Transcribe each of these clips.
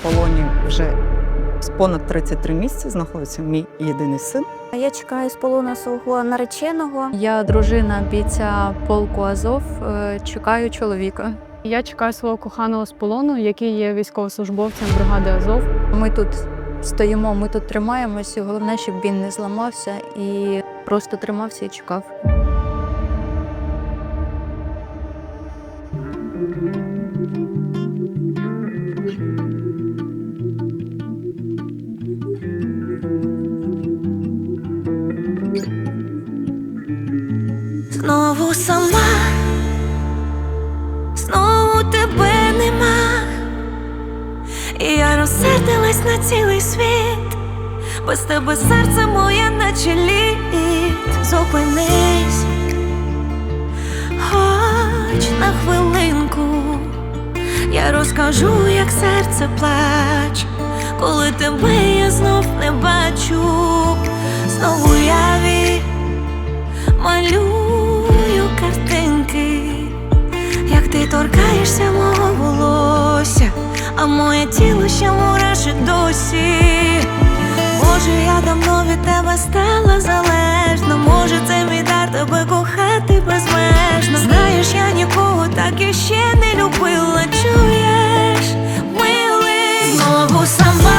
полоні вже понад 33 місяці знаходиться мій єдиний син. Я чекаю з полону свого нареченого. Я дружина бійця полку Азов, чекаю чоловіка. Я чекаю свого коханого з полону, який є військовослужбовцем бригади Азов. Ми тут стоїмо, ми тут тримаємося. Головне, щоб він не зламався і просто тримався і чекав. Знову сама, знову тебе нема, і я розсердилась на цілий світ. Без тебе серце моє наче лід. Зупинись, хоч на хвилинку, я розкажу, як серце плаче, коли тебе я знов не бачу. Знову яві малюю картинки, як ти торкаєшся мого волосся, а моє тіло ще мурашить досі. Може, я давно від тебе стала залежна, може, це мій дар тебе кохати безмежно. Знаєш, я нікого так іще не любила, чуєш, милий? Знову сама,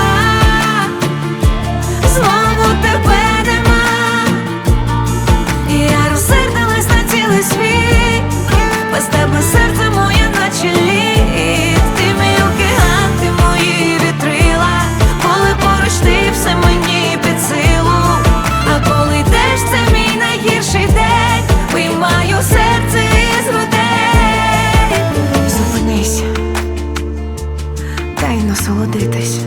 знову тебе нема, і я розсердилась на цілий світ. Без тебе серце моє наче лід. Ти мій океан, ти мої вітрила, коли поруч ти все мені під силу. А коли йдеш, це мій найгірший день, виймаю серце із грудей. Зупинись, дай насолодитись.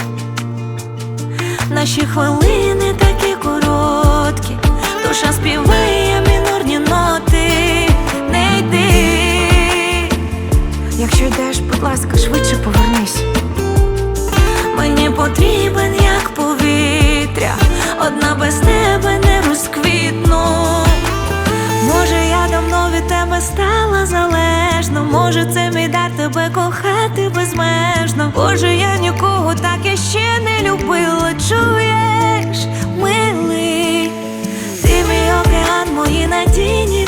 Наші хвилини такі короткі, душа співає мінорні ноти. Не йди, якщо йдеш, будь ласка, швидше повернись. Мені потрібен, як повітря, одна без тебе не розквітну. Може, я давно від тебе стала залежна, може, це мій дар тебе кохати безмежно. Боже, я нікого так іще не любила, чуєш, милий? Ти мій океан, мої надійні